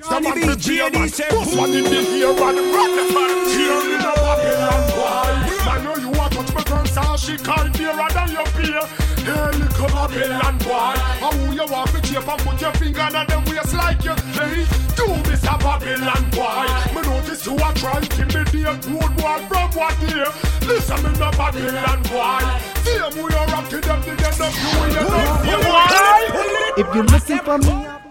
Somebody be GD say one in the ear and run the man. Here in a Babylon boy. I know you want to touch my girl, so she can't be rather your peer. Hey, little Babylon boy. How you walk with tape and put your finger on them waist like you. Hey, do this a Babylon boy. Me notice you are trying to intimidate good boy from what here. Listen me no Babylon boy. See them we are up to them, they end up you in your life. If you're looking for me,